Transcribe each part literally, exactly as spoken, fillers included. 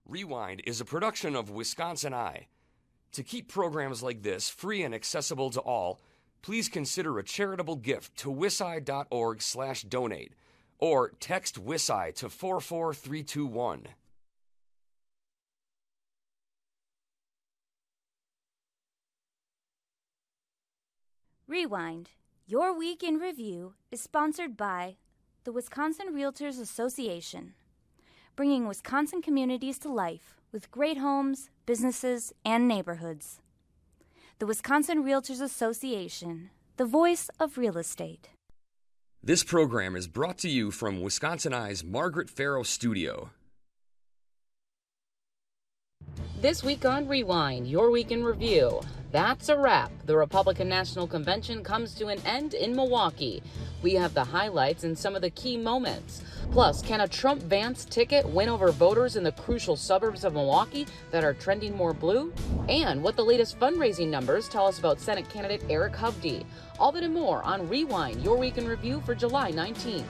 Rewind is a production of Wisconsin Eye. To keep programs like this free and accessible to all, please consider a charitable gift to wisci.org slash donate or text WISI to four four three two one. Rewind, your week in review, is sponsored by the Wisconsin Realtors Association, bringing Wisconsin communities to life with great homes, businesses, and neighborhoods. The Wisconsin Realtors Association, the voice of real estate. This program is brought to you from Wisconsin Eye's Margaret Farrow Studio. This week on Rewind, your week in review. That's a wrap. The Republican National Convention comes to an end in Milwaukee. We have the highlights and some of the key moments. Plus, can a Trump-Vance ticket win over voters in the crucial suburbs of Milwaukee that are trending more blue? And what the latest fundraising numbers tell us about Senate candidate Eric Hovde. All that and more on Rewind, your week in review for July nineteenth.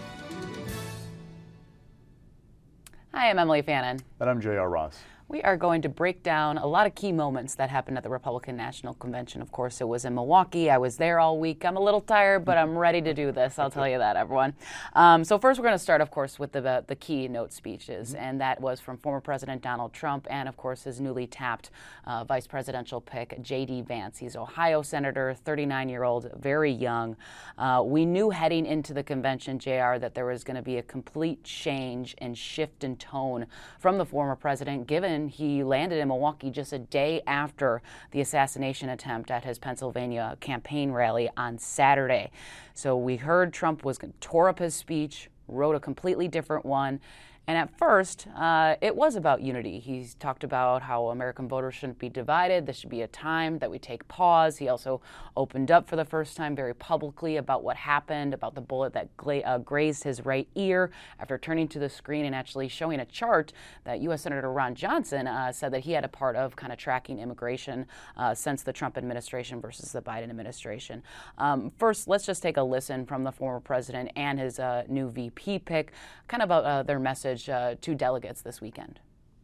Hi, I'm Emily Fannin. And I'm J R. Ross. We are going to break down a lot of key moments that happened at the Republican National Convention. Of course, it was in Milwaukee. I was there all week. I'm a little tired, but I'm ready to do this. I'll tell you that, everyone. Um, so first, we're going to start, of course, with the, the keynote speeches, and that was from former President Donald Trump and, of course, his newly tapped uh, vice presidential pick, J D. Vance. He's Ohio Senator, thirty-nine-year-old, very young. Uh, we knew heading into the convention, J R, that there was going to be a complete change and shift in tone from the former president, given he landed in Milwaukee just a day after the assassination attempt at his Pennsylvania campaign rally on Saturday. So we heard Trump was tore up his speech, wrote a completely different one. And at first, uh, it was about unity. He talked about how American voters shouldn't be divided. This should be a time that we take pause. He also opened up for the first time very publicly about what happened, about the bullet that gla- uh, grazed his right ear, after turning to the screen and actually showing a chart that U S Senator Ron Johnson uh, said that he had a part of kind of tracking immigration uh, since the Trump administration versus the Biden administration. Um, first, let's just take a listen from the former president and his uh, new V P pick, kind of about uh, their message Uh, to delegates this weekend.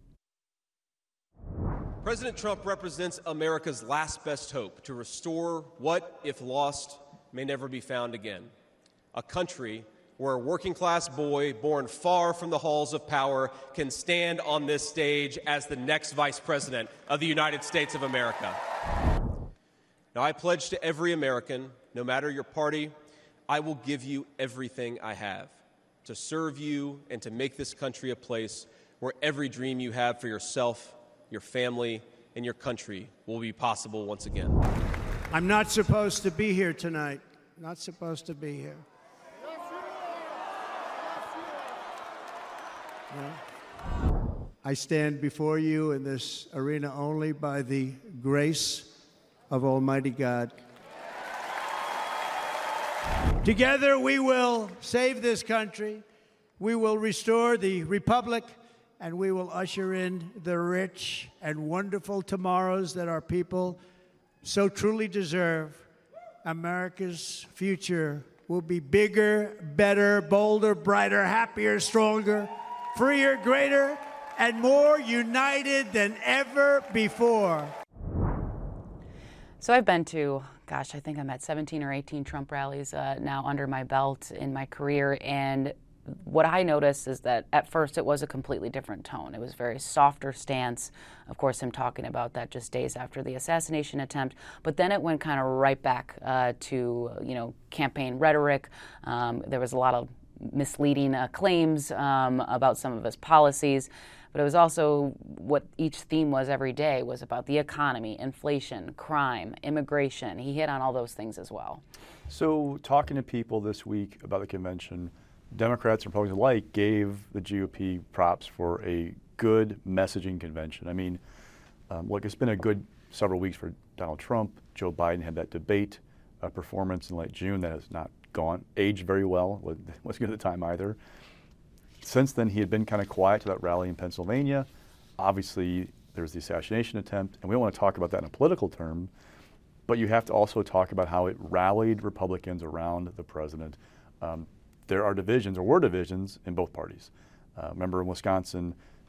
President Trump represents America's last best hope to restore what, if lost, may never be found again. A country where a working-class boy born far from the halls of power can stand on this stage as the next vice president of the United States of America. Now, I pledge to every American, no matter your party, I will give you everything I have to serve you and to make this country a place where every dream you have for yourself, your family, and your country will be possible once again. I'm not supposed to be here tonight. Not supposed to be here. No. I stand before you in this arena only by the grace of Almighty God. Together we will save this country, we will restore the republic, and we will usher in the rich and wonderful tomorrows that our people so truly deserve. America's future will be bigger, better, bolder, brighter, happier, stronger, freer, greater, and more united than ever before. So I've been to, gosh, I think I'm at seventeen or eighteen Trump rallies uh, now under my belt in my career, and what I noticed is that at first it was a completely different tone. It was a very softer stance. Of course, him talking about that just days after the assassination attempt, but then it went kind of right back uh, to, you know, campaign rhetoric. Um, there was a lot of misleading uh, claims um, about some of his policies. But it was also what each theme was every day was about the economy, inflation, crime, immigration. He hit on all those things as well. So talking to people this week about the convention, Democrats and Republicans alike gave the G O P props for a good messaging convention. I mean, um, look, it's been a good several weeks for Donald Trump. Joe Biden had that debate uh, performance in late June that has not gone, aged very well, wasn't good at the time either. Since then, he had been kind of quiet to that rally in Pennsylvania. Obviously, there was the assassination attempt, and we don't want to talk about that in a political term, but you have to also talk about how it rallied Republicans around the president. Um, there are divisions, or were divisions, in both parties. Uh, remember in Wisconsin,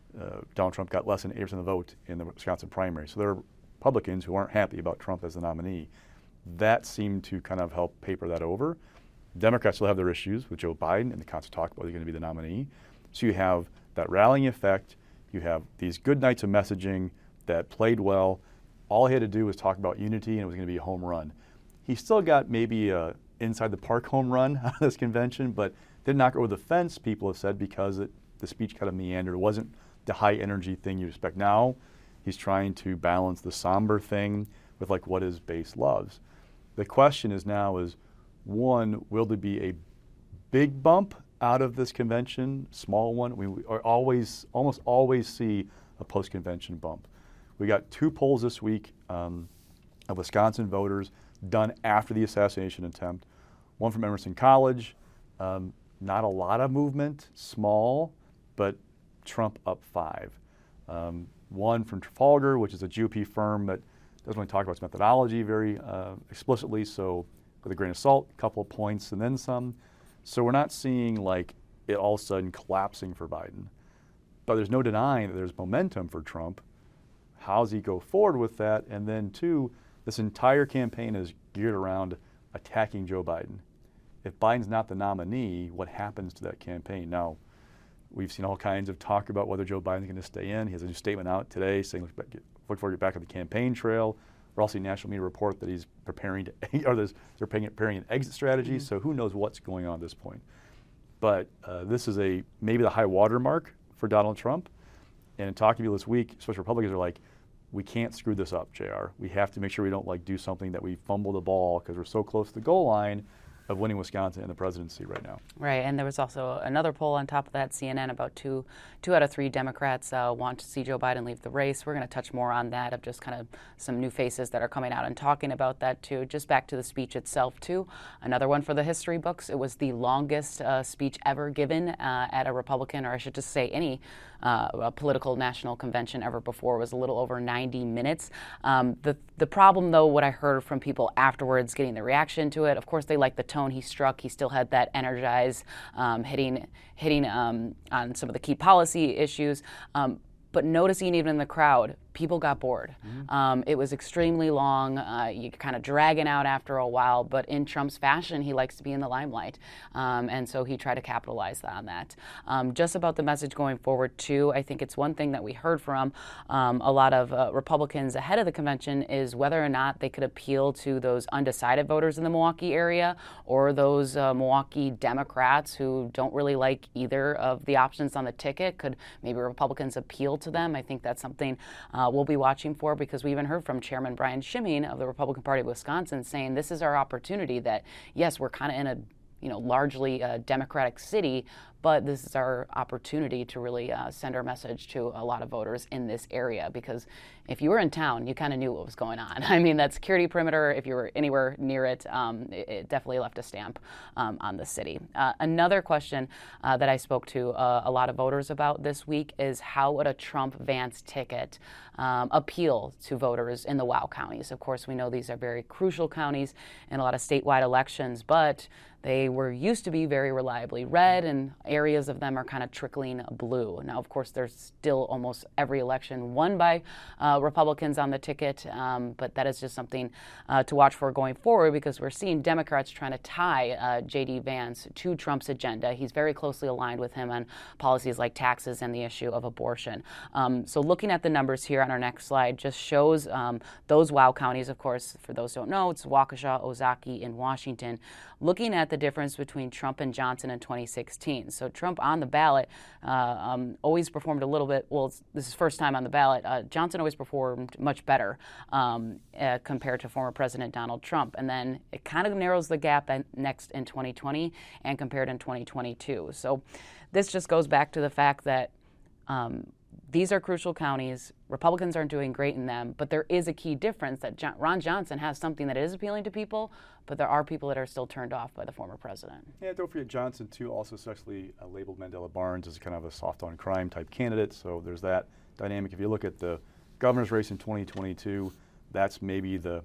uh, Donald Trump got less than eight percent of the vote in the Wisconsin primary. So there are Republicans who aren't happy about Trump as the nominee. That seemed to kind of help paper that over. Democrats still have their issues with Joe Biden, and the constant talk about whether he's going to be the nominee. So you have that rallying effect. You have these good nights of messaging that played well. All he had to do was talk about unity, and it was going to be a home run. He still got maybe a inside the park home run out of this convention, but didn't knock it over the fence, people have said, because it, the speech kind of meandered. It wasn't the high energy thing you expect. Now he's trying to balance the somber thing with like what his base loves. The question is now is, one, will there be a big bump out of this convention, small one? We, we always, almost always see a post-convention bump. We got two polls this week um, of Wisconsin voters done after the assassination attempt. One from Emerson College, um, not a lot of movement, small, but Trump up five. Um, one from Trafalgar, which is a G O P firm that doesn't really talk about its methodology very uh, explicitly, so with a grain of salt, a couple of points and then some. So we're not seeing like it all of a sudden collapsing for Biden. But there's no denying that there's momentum for Trump. How does he go forward with that? And then two, this entire campaign is geared around attacking Joe Biden. If Biden's not the nominee, what happens to that campaign? Now, we've seen all kinds of talk about whether Joe Biden's going to stay in. He has a new statement out today saying, look, back, look forward to get back on the campaign trail. We're also seeing national media report that he's preparing to, or they're preparing an exit strategy, mm-hmm. So who knows what's going on at this point. But uh, this is a maybe the high water mark for Donald Trump. And in talking to people this week, especially Republicans are like, we can't screw this up, J R. We have to make sure we don't like do something that we fumble the ball because we're so close to the goal line of winning Wisconsin and the presidency right now. Right, and there was also another poll on top of that, C N N, about two two out of three Democrats uh, want to see Joe Biden leave the race. We're going to touch more on that, of just kind of some new faces that are coming out and talking about that too. Just back to the speech itself too. Another one for the history books. It was the longest uh, speech ever given uh, at a Republican, or I should just say any uh, a political national convention ever before. It was a little over ninety minutes. Um, the the problem though, what I heard from people afterwards, getting the reaction to it, of course they liked the tone he struck. He still had that energize, um, hitting hitting um, on some of the key policy issues. Um, but noticing even in the crowd, people got bored. Mm-hmm. Um, it was extremely long. Uh, you kind of dragging out after a while, but in Trump's fashion, he likes to be in the limelight. Um, and so he tried to capitalize on that. Um, just about the message going forward, too, I think it's one thing that we heard from um, a lot of uh, Republicans ahead of the convention is whether or not they could appeal to those undecided voters in the Milwaukee area or those uh, Milwaukee Democrats who don't really like either of the options on the ticket. Could maybe Republicans appeal to them? I think that's something uh, we'll be watching for, because we even heard from Chairman Brian Schimming of the Republican Party of Wisconsin saying this is our opportunity, that yes, we're kind of in a you know largely uh, Democratic city, but this is our opportunity to really uh, send our message to a lot of voters in this area, because if you were in town, you kind of knew what was going on. I mean, that security perimeter, if you were anywhere near it, um, it, it definitely left a stamp um, on the city. Uh, another question uh, that I spoke to uh, a lot of voters about this week is how would a Trump-Vance ticket um, appeal to voters in the WOW counties? Of course, we know these are very crucial counties in a lot of statewide elections, but they were used to be very reliably red, and areas of them are kind of trickling blue. Now, of course, there's still almost every election won by uh, Republicans on the ticket, um, but that is just something uh, to watch for going forward, because we're seeing Democrats trying to tie uh, J D. Vance to Trump's agenda. He's very closely aligned with him on policies like taxes and the issue of abortion. Um, so looking at the numbers here on our next slide just shows um, those WOW counties, of course, for those who don't know, it's Waukesha, Ozaukee, and Washington. Looking at the difference between Trump and Johnson in twenty sixteen. So Trump on the ballot uh, um, always performed a little bit, well, this is first time on the ballot. Uh, Johnson always performed much better um, uh, compared to former President Donald Trump. And then it kind of narrows the gap in, next in twenty twenty and compared in twenty twenty-two. So this just goes back to the fact that um, these are crucial counties. Republicans aren't doing great in them, but there is a key difference that John, Ron Johnson has something that is appealing to people, but there are people that are still turned off by the former president. Yeah, don't forget Johnson, too, also successfully uh, labeled Mandela Barnes as kind of a soft-on-crime type candidate, so there's that dynamic. If you look at the governor's race in twenty twenty-two, that's maybe the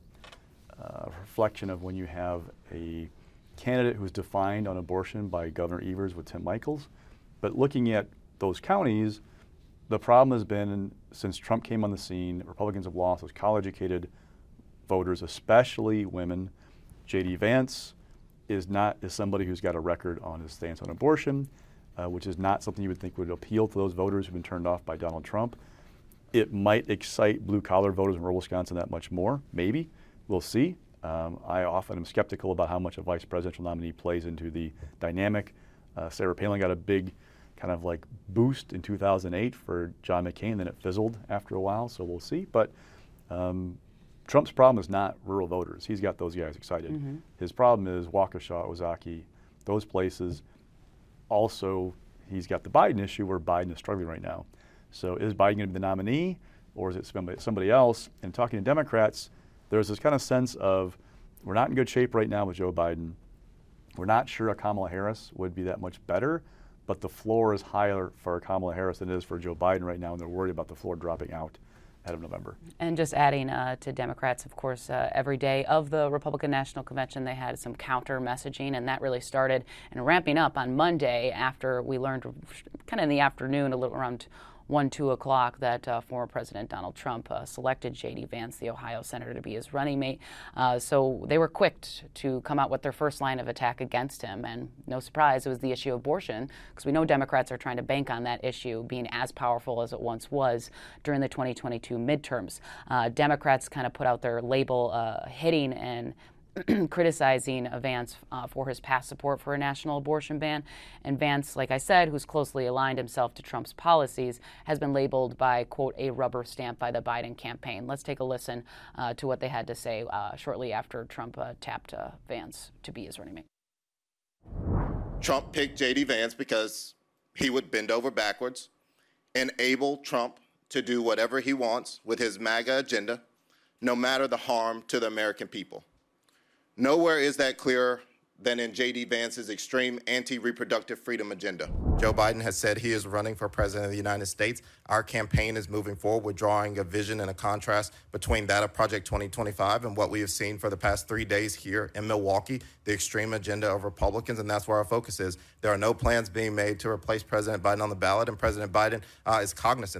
uh, reflection of when you have a candidate who's defined on abortion by Governor Evers with Tim Michels. But looking at those counties, the problem has been, since Trump came on the scene, Republicans have lost those college-educated voters, especially women. J D Vance is not is somebody who's got a record on his stance on abortion, uh, which is not something you would think would appeal to those voters who've been turned off by Donald Trump. It might excite blue-collar voters in rural Wisconsin that much more, maybe. We'll see. Um, I often am skeptical about how much a vice presidential nominee plays into the dynamic. Uh, Sarah Palin got a big kind of like boost in two thousand eight for John McCain, then it fizzled after a while, so we'll see. But um, Trump's problem is not rural voters. He's got those guys excited. Mm-hmm. His problem is Waukesha, Ozaukee, those places. Also, he's got the Biden issue where Biden is struggling right now. So is Biden going to be the nominee, or is it somebody, somebody else? And talking to Democrats, there's this kind of sense of we're not in good shape right now with Joe Biden. We're not sure a Kamala Harris would be that much better, but the floor is higher for Kamala Harris than it is for Joe Biden right now, and they're worried about the floor dropping out ahead of November. And just adding uh, to Democrats, of course, uh, every day of the Republican National Convention, they had some counter messaging, and that really started and ramping up on Monday after we learned kind of in the afternoon, a little around one, two o'clock, that uh, former President Donald Trump uh, selected J D Vance, the Ohio senator, to be his running mate. Uh, so they were quick t- to come out with their first line of attack against him. And no surprise, it was the issue of abortion, because we know Democrats are trying to bank on that issue being as powerful as it once was during the twenty twenty-two midterms. Uh, Democrats kind of put out their label uh, hitting and criticizing Vance uh, for his past support for a national abortion ban. And Vance, like I said, who's closely aligned himself to Trump's policies, has been labeled by, quote, a rubber stamp by the Biden campaign. Let's take a listen uh, to what they had to say uh, shortly after Trump uh, tapped uh, Vance to be his running mate. Trump picked J D Vance because he would bend over backwards, enable Trump to do whatever he wants with his MAGA agenda, no matter the harm to the American people. Nowhere is that clearer than in J D Vance's extreme anti-reproductive freedom agenda. Joe Biden has said he is running for president of the United States. Our campaign is moving forward with drawing a vision and a contrast between that of Project twenty twenty-five and what we have seen for the past three days here in Milwaukee, the extreme agenda of Republicans, and that's where our focus is. There are no plans being made to replace President Biden on the ballot, and President Biden uh, is cognizant.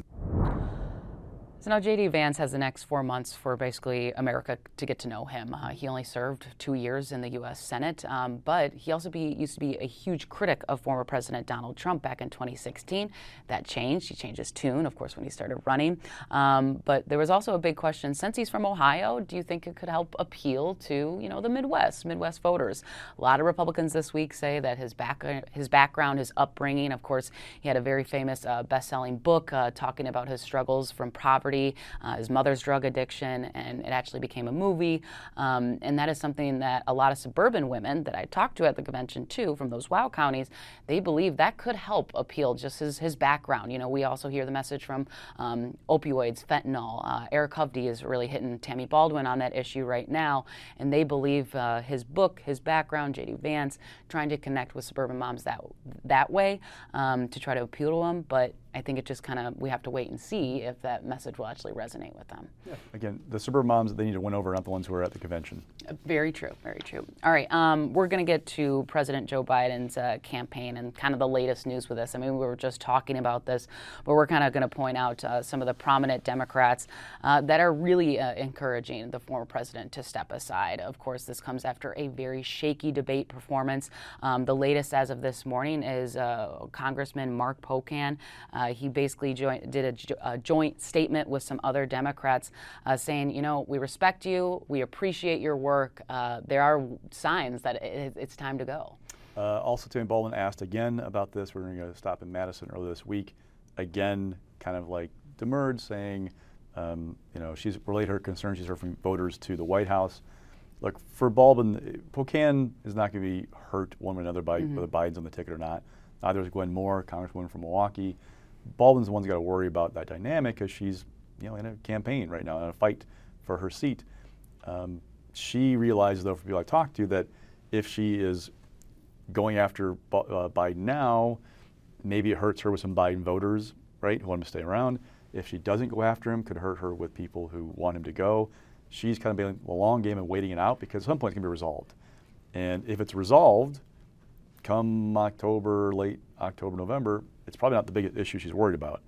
So now J D Vance has the next four months for basically America to get to know him. Uh, he only served two years in the U S Senate, um, but he also be, used to be a huge critic of former President Donald Trump back in twenty sixteen. That changed. He changed his tune, of course, when he started running. Um, but there was also a big question. Since he's from Ohio, do you think it could help appeal to, you know, the Midwest, Midwest voters? A lot of Republicans this week say that his back, his background, his upbringing, of course, he had a very famous uh, best-selling book uh, talking about his struggles from poverty, Uh, his mother's drug addiction, and it actually became a movie. Um, and that is something that a lot of suburban women that I talked to at the convention, too, from those WOW counties, they believe that could help appeal just his, his background. You know, we also hear the message from um, opioids, fentanyl. Uh, Eric Hovde is really hitting Tammy Baldwin on that issue right now, and they believe uh, his book, his background, J D Vance, trying to connect with suburban moms that, that way um, to try to appeal to them. But I think it just kind of, we have to wait and see if that message will actually resonate with them. Yeah. Again, the suburban moms that they need to win over, not the ones who are at the convention. Very true, very true. All right, um, we're going to get to President Joe Biden's uh, campaign and kind of the latest news with this. I mean, we were just talking about this, but we're kind of going to point out uh, some of the prominent Democrats uh, that are really uh, encouraging the former president to step aside. Of course, this comes after a very shaky debate performance. Um, the latest as of this morning is uh, Congressman Mark Pocan. Uh, he basically joined, did a, jo- a joint statement with some other Democrats uh, saying, you know, we respect you, we appreciate your work. Uh, there are signs that it, it's time to go. Uh, also, Tammy Baldwin asked again about this. We're going to stop in Madison earlier this week. Again, kind of like demurred, saying, um, you know, she's relayed her concerns she's heard from voters to the White House. Look, for Baldwin, Pocan is not going to be hurt one way or another by mm-hmm. whether Biden's on the ticket or not. Neither is Gwen Moore, Congresswoman from Milwaukee. Baldwin's the one who's got to worry about that dynamic because she's, you know, in a campaign right now, in a fight for her seat. Um, she realizes, though, for people I talked to, that if she is going after uh, Biden now, maybe it hurts her with some Biden voters, right, who want him to stay around. If she doesn't go after him, could hurt her with people who want him to go. She's kind of playing a long game and waiting it out because at some point it's going to be resolved. And if it's resolved, come October, late October, November, it's probably not the biggest issue she's worried about.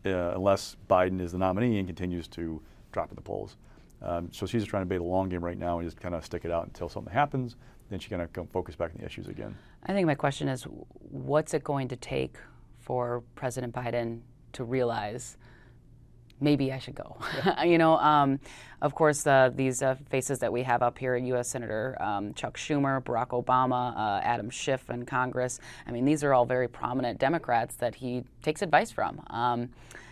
uh, unless Biden is the nominee and continues to drop in the polls. Um, so she's just trying to play the long game right now and just kind of stick it out until something happens. Then she kind of come focus back on the issues again. I think my question is, what's it going to take for President Biden to realize maybe I should go? Yeah. you know, um, of course, uh, these uh, faces that we have up here, U S Senator um, Chuck Schumer, Barack Obama, uh, Adam Schiff in Congress. I mean, these are all very prominent Democrats that he takes advice from. Um,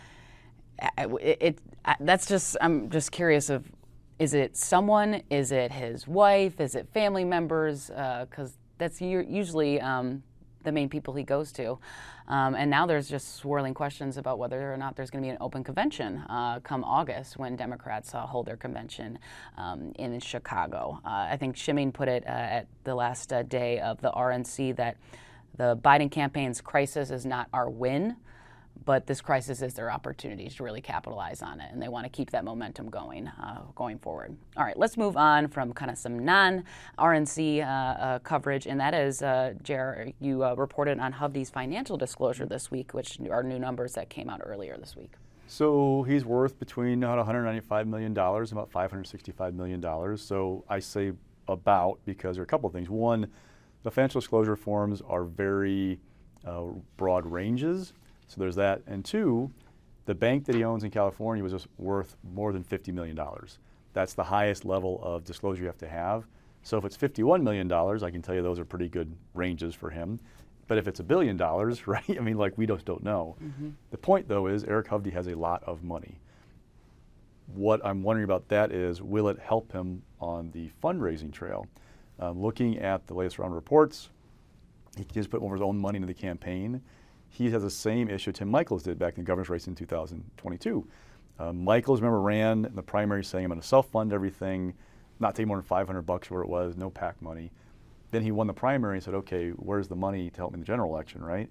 it, it that's just, I'm just curious of, is it someone? Is it his wife? Is it family members? Because uh, that's u- usually um, the main people he goes to. Um, and now there's just swirling questions about whether or not there's going to be an open convention uh, come August when Democrats uh, hold their convention um, in Chicago. Uh, I think Shimeen put it uh, at the last uh, day of the R N C that the Biden campaign's crisis is not our win, but this crisis is their opportunity to really capitalize on it, and they want to keep that momentum going uh, going forward. All right, let's move on from kind of some non-R N C uh, uh, coverage, and that is, uh, J R, you uh, reported on Hovde's financial disclosure this week, which are new numbers that came out earlier this week. So he's worth between about one hundred ninety-five million dollars and about five hundred sixty-five million dollars. So I say about because there are a couple of things. One, the financial disclosure forms are very uh, broad ranges. So there's that. And two, the bank that he owns in California was just worth more than fifty million dollars. That's the highest level of disclosure you have to have. So if it's fifty-one million dollars, I can tell you those are pretty good ranges for him. But if it's a billion dollars, right, I mean, like, we just don't know. Mm-hmm. The point, though, is Eric Hovde has a lot of money. What I'm wondering about that is, will it help him on the fundraising trail? Um, looking at the latest round of reports, he can just put more of his own money into the campaign. He has the same issue Tim Michels did back in the governor's race in two thousand twenty-two. Uh, Michels, remember, ran in the primary saying, I'm going to self-fund everything, not take more than five hundred bucks where it was, no PAC money. Then he won the primary and said, okay, where's the money to help me in the general election, right?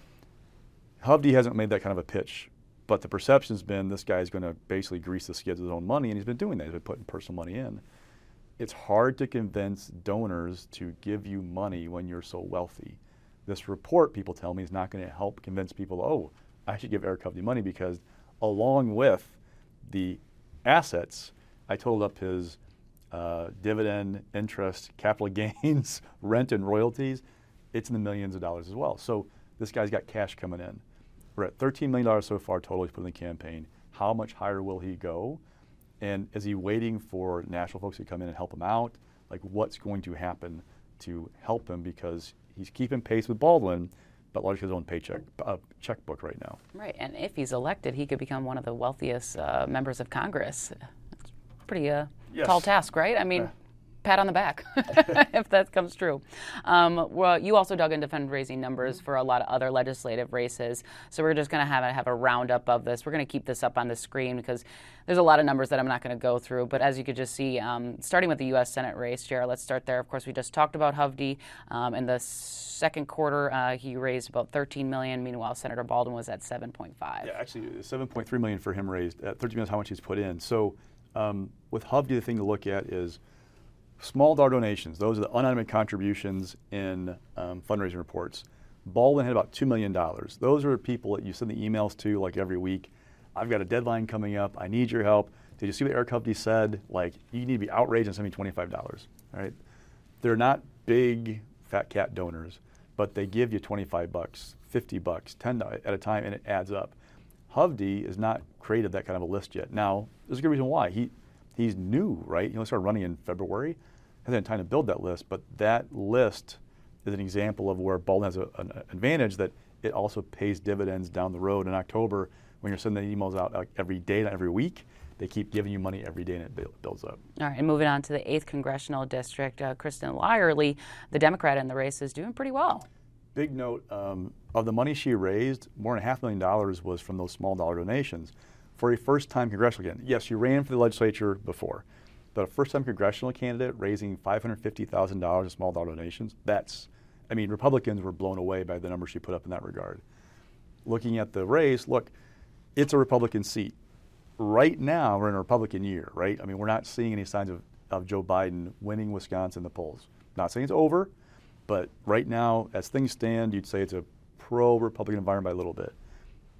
Hovde hasn't made that kind of a pitch, but the perception's been this guy's going to basically grease the skids with his own money, and he's been doing that. He's been putting personal money in. It's hard to convince donors to give you money when you're so wealthy. This report, people tell me, is not going to help convince people, oh, I should give Eric Hovde money, because along with the assets, I totaled up his uh, dividend, interest, capital gains, rent, and royalties. It's in the millions of dollars as well. So this guy's got cash coming in. We're at thirteen million dollars so far total he's put in the campaign. How much higher will he go? And is he waiting for national folks to come in and help him out? Like, what's going to happen to help him? Because he's keeping pace with Baldwin, but largely his own paycheck uh, checkbook right now. Right, and if he's elected, he could become one of the wealthiest uh, members of Congress. It's a pretty uh, yes. tall task, right? I mean, uh. pat on the back if that comes true. Um, well, you also dug into fundraising numbers for a lot of other legislative races, so we're just going to have a, have a roundup of this. We're going to keep this up on the screen because there's a lot of numbers that I'm not going to go through, but as you could just see, um, starting with the U S Senate race, Jared, let's start there. Of course, we just talked about Hovde. Um, in the second quarter, uh, he raised about thirteen million dollars. Meanwhile, Senator Baldwin was at seven point five. Yeah, actually, seven point three million dollars for him raised. Uh, thirteen million dollars is how much he's put in. So um, with Hovde, the thing to look at is small dollar donations. Those are the unaudited contributions in um, fundraising reports. Baldwin had about two million dollars. Those are people that you send the emails to like every week. I've got a deadline coming up. I need your help. Did you see what Eric Hovde said? Like, you need to be outraged and send me twenty-five dollars. All right? They're not big fat cat donors, but they give you twenty-five bucks, fifty bucks, ten dollars at a time, and it adds up. Hovde has not created that kind of a list yet. Now, there's a good reason why. He He's new, right? He only started running in February. Hasn't had time to build that list, but that list is an example of where Baldwin has a, an advantage, that it also pays dividends down the road in October when you're sending the emails out like every day, not every week. They keep giving you money every day, and it builds up. All right, and moving on to the eighth Congressional District, uh, Kristen Lyerly, the Democrat in the race, is doing pretty well. Big note, um, of the money she raised, more than a half million dollars was from those small dollar donations. For a first-time congressional candidate, yes, she ran for the legislature before, but a first-time congressional candidate raising five hundred fifty thousand dollars in small dollar donations, that's, I mean, Republicans were blown away by the numbers she put up in that regard. Looking at the race, look, it's a Republican seat. Right now, we're in a Republican year, right? I mean, we're not seeing any signs of, of Joe Biden winning Wisconsin in the polls. Not saying it's over, but right now, as things stand, you'd say it's a pro-Republican environment by a little bit.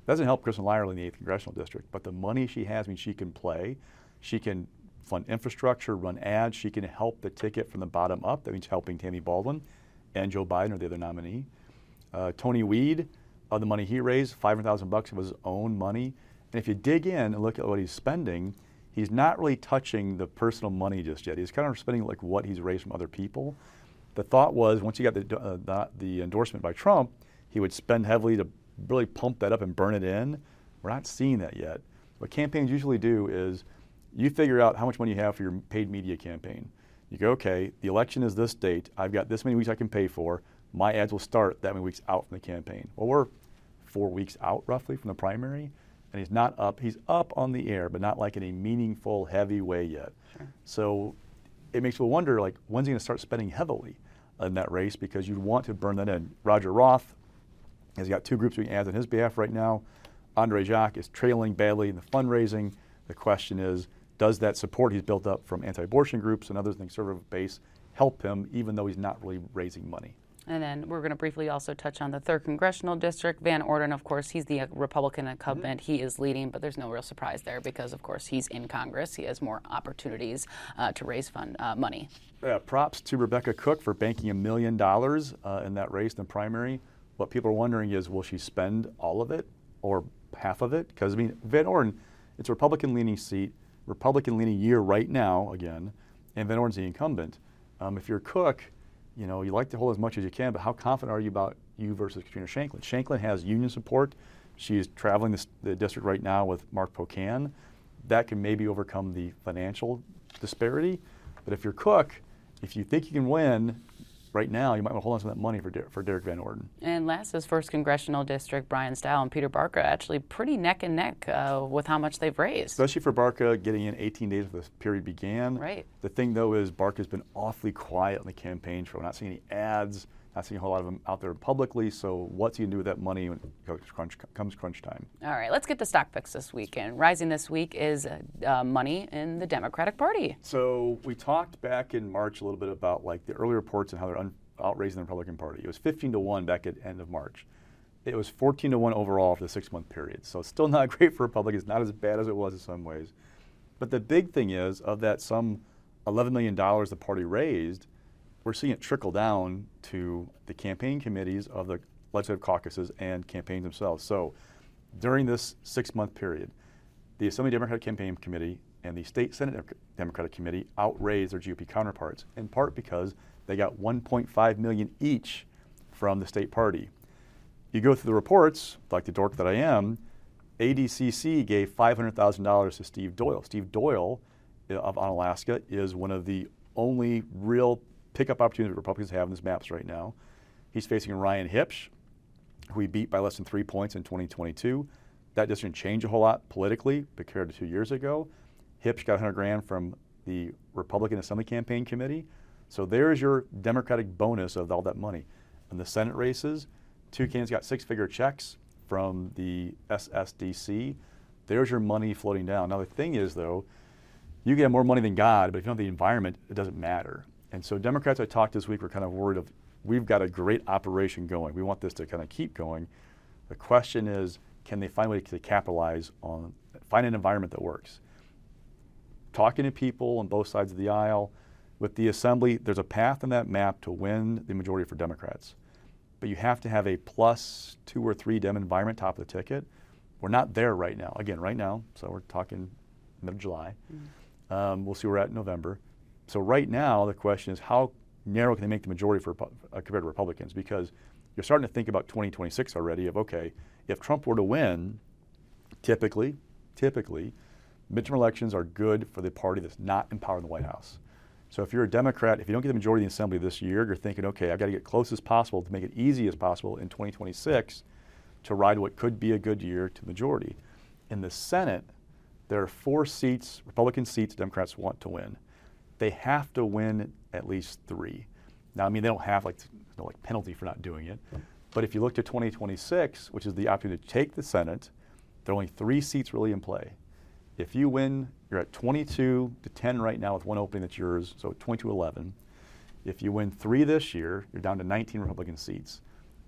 Doesn't help Kristen Lyerly in the eighth Congressional District, but the money she has means she can play. She can fund infrastructure, run ads. She can help the ticket from the bottom up. That means helping Tammy Baldwin and Joe Biden or the other nominee. Uh, Tony Weed, of the money he raised, five hundred thousand bucks of his own money. And if you dig in and look at what he's spending, he's not really touching the personal money just yet. He's kind of spending like what he's raised from other people. The thought was once he got the, uh, the, the endorsement by Trump, he would spend heavily to really pump that up and burn it in. We're not seeing that yet. What campaigns usually do is you figure out how much money you have for your paid media campaign. You go, okay, the election is this date. I've got this many weeks I can pay for. My ads will start that many weeks out from the campaign. Well, we're four weeks out roughly from the primary, and he's not up. He's up on the air, but not like in a meaningful, heavy way yet. Sure. So it makes you wonder, like, when's he going to start spending heavily in that race? Because you'd want to burn that in. Roger Roth has got two groups doing ads on his behalf right now. Andre Jacques is trailing badly in the fundraising. The question is, does that support he's built up from anti-abortion groups and others in the conservative base help him, even though he's not really raising money? And then we're going to briefly also touch on the third Congressional District. Van Orden, of course, he's the Republican incumbent. Mm-hmm. He is leading, but there's no real surprise there because, of course, he's in Congress. He has more opportunities uh, to raise fund uh, money. Yeah, props to Rebecca Cook for banking a million dollars uh, in that race in the primary. What people are wondering is, will she spend all of it or half of it? Because, I mean, Van Orden, it's a Republican-leaning seat, Republican-leaning year right now, again, and Van Orden's the incumbent. Um, if you're Cook, you know, you like to hold as much as you can, but how confident are you about you versus Katrina Shanklin? Shanklin has union support. She's traveling this, the district right now with Mark Pocan. That can maybe overcome the financial disparity. But if you're Cook, if you think you can win right now, you might want to hold on to that money for, Der- for Derek Van Orden. And last is first Congressional District, Brian Stile and Peter Barca, actually pretty neck and neck uh, with how much they've raised. Especially for Barca, getting in eighteen days before the period began. Right. The thing, though, is Barca's been awfully quiet on the campaign trail. We're not seeing any ads, not seeing a whole lot of them out there publicly. So what's he going to do with that money when it crunch, comes crunch time? All right, let's get to stock picks this week. And rising this week is uh, money in the Democratic Party. So we talked back in March a little bit about like the early reports and how they're un- outraising the Republican Party. It was fifteen to one back at the end of March. It was fourteen to one overall for the six-month period. So it's still not great for Republicans, not as bad as it was in some ways. But the big thing is, of that some eleven million dollars the party raised, we're seeing it trickle down to the campaign committees of the legislative caucuses and campaigns themselves. So during this six-month period, the Assembly Democratic Campaign Committee and the State Senate Democratic Committee outraised their G O P counterparts, in part because they got one point five million dollars each from the state party. You go through the reports, like the dork that I am, A D C C gave five hundred thousand dollars to Steve Doyle. Steve Doyle of Onalaska is one of the only real pickup opportunities that Republicans have in these maps right now. He's facing Ryan Hipsch, who he beat by less than three points in twenty twenty-two. That doesn't change a whole lot politically compared to two years ago. Hipsch got one hundred grand from the Republican Assembly Campaign Committee. So there's your Democratic bonus of all that money. In the Senate races, two candidates got six-figure checks from the S S D C. There's your money floating down. Now the thing is, though, you get more money than God, but if you don't have the environment, it doesn't matter. And so Democrats I talked this week were kind of worried of, we've got a great operation going. We want this to kind of keep going. The question is, can they find a way to capitalize on, find an environment that works? Talking to people on both sides of the aisle. With the Assembly, there's a path in that map to win the majority for Democrats. But you have to have a plus two or three Dem environment top of the ticket. We're not there right now. Again, right now, so we're talking mid-July. Mm-hmm. Um, we'll see where we're at in November. So right now, the question is, how narrow can they make the majority for uh, compared to Republicans? Because you're starting to think about twenty twenty-six already of, okay, if Trump were to win, typically, typically, midterm elections are good for the party that's not in power in the White House. So if you're a Democrat, if you don't get the majority in the Assembly this year, you're thinking, okay, I've got to get close as possible to make it easy as possible in twenty twenty-six to ride what could be a good year to majority. In the Senate, there are four seats, Republican seats, Democrats want to win. They have to win at least three. Now, I mean, they don't have like no like penalty for not doing it. But if you look to twenty twenty-six, which is the opportunity to take the Senate, there are only three seats really in play. If you win, you're at twenty-two to ten right now with one opening that's yours, so twenty-two eleven. If you win three this year, you're down to nineteen Republican seats.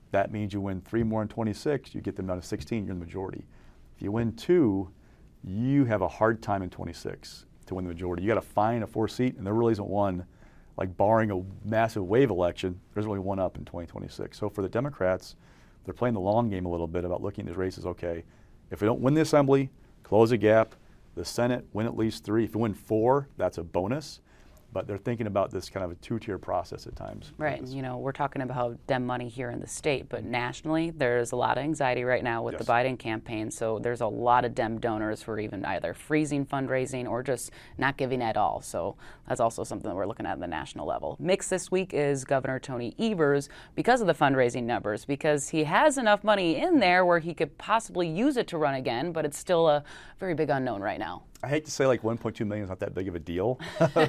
That means you win three more in twenty-six, you get them down to sixteen, you're in the majority. If you win two, you have a hard time in twenty-six to win the majority. You got to find a fourth seat, and there really isn't one. Like barring a massive wave election, there's only one up in twenty twenty-six. So for the Democrats, they're playing the long game a little bit about looking at these races. Okay, if we don't win the Assembly, close a gap. The Senate, win at least three. If you win four, that's a bonus. But they're thinking about this kind of a two-tier process at times. Right. You know, we're talking about Dem money here in the state, but nationally, there's a lot of anxiety right now with Yes. the Biden campaign. So there's a lot of Dem donors who are even either freezing fundraising or just not giving at all. So that's also something that we're looking at at the national level. Mixed this week is Governor Tony Evers because of the fundraising numbers, because he has enough money in there where he could possibly use it to run again, but it's still a very big unknown right now. I hate to say like one point two million is not that big of a deal,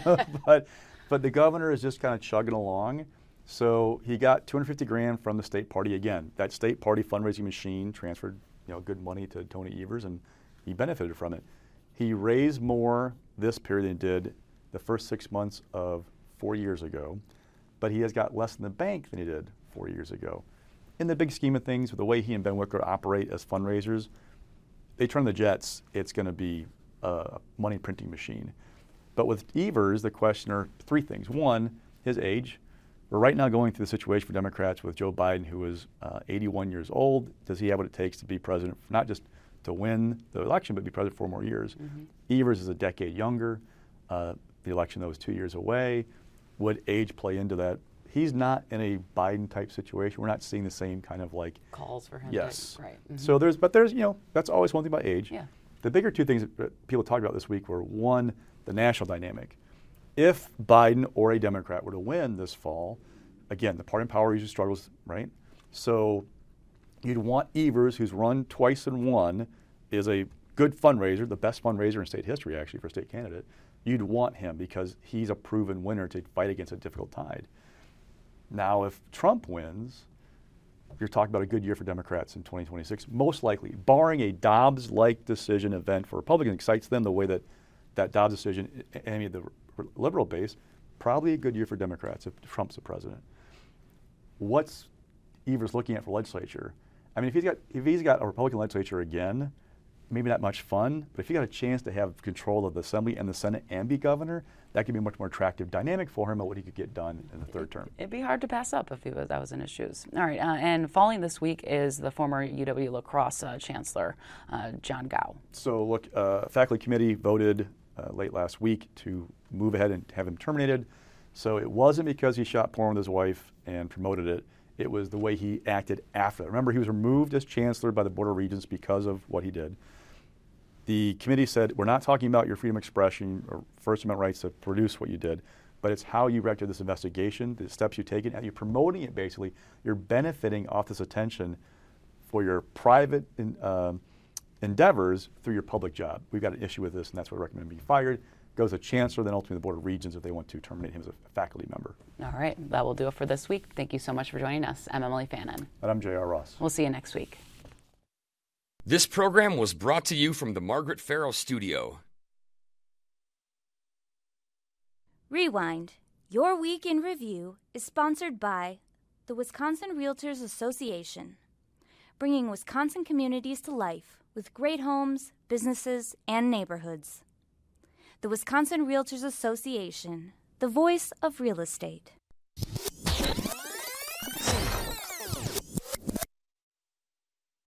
but but the governor is just kind of chugging along. So he got two hundred fifty grand from the state party again. That state party fundraising machine transferred, you know, good money to Tony Evers, and he benefited from it. He raised more this period than he did the first six months of four years ago, but he has got less in the bank than he did four years ago. In the big scheme of things, with the way he and Ben Wickler operate as fundraisers, they turn the jets, it's going to be a money printing machine. But with Evers, the question are three things. One, his age. We're right now going through the situation for Democrats with Joe Biden, who is uh, eighty-one years old. Does he have what it takes to be president, not just to win the election, but be president for more years? Mm-hmm. Evers is a decade younger. Uh, the election, though, is two years away. Would age play into that? He's not in a Biden-type situation. We're not seeing the same kind of like calls for him. Yes. To, right. Mm-hmm. So there's, but there's, you know, that's always one thing about age. Yeah. The bigger two things that people talked about this week were, one, the national dynamic. If Biden or a Democrat were to win this fall, again, the party in power usually struggles, right? So you'd want Evers, who's run twice and won, is a good fundraiser, the best fundraiser in state history, actually, for a state candidate. You'd want him because he's a proven winner to fight against a difficult tide. Now, if Trump wins, you're talking about a good year for Democrats in twenty twenty-six, most likely, barring a Dobbs-like decision event for Republicans, excites them the way that that Dobbs decision, any of the liberal base, probably a good year for Democrats if Trump's the president. What's Evers looking at for legislature? I mean, if he's got if he's got a Republican legislature again, maybe not much fun, but if he got a chance to have control of the Assembly and the Senate and be governor, that could be a much more attractive dynamic for him about what he could get done in the third term. It'd be hard to pass up if he was, that was in his shoes. All right, uh, and falling this week is the former U W lacrosse uh, chancellor, uh, John Gow. So look, uh, faculty committee voted uh, late last week to move ahead and have him terminated. So it wasn't because he shot porn with his wife and promoted it. It was the way he acted after that. Remember, he was removed as chancellor by the Board of Regents because of what he did. The committee said, we're not talking about your freedom of expression or First Amendment rights to produce what you did, but it's how you reacted to this investigation, the steps you've taken, and you're promoting it basically. You're benefiting off this attention for your private in, um, endeavors through your public job. We've got an issue with this, and that's why I recommend him be fired. Goes to chancellor, then ultimately the Board of Regents if they want to terminate him as a faculty member. All right, that will do it for this week. Thank you so much for joining us. I'm Emily Fannin. And I'm J R Ross. We'll see you next week. This program was brought to you from the Margaret Farrow Studio. Rewind. Your Week in Review is sponsored by the Wisconsin Realtors Association, bringing Wisconsin communities to life with great homes, businesses, and neighborhoods. The Wisconsin Realtors Association, the voice of real estate.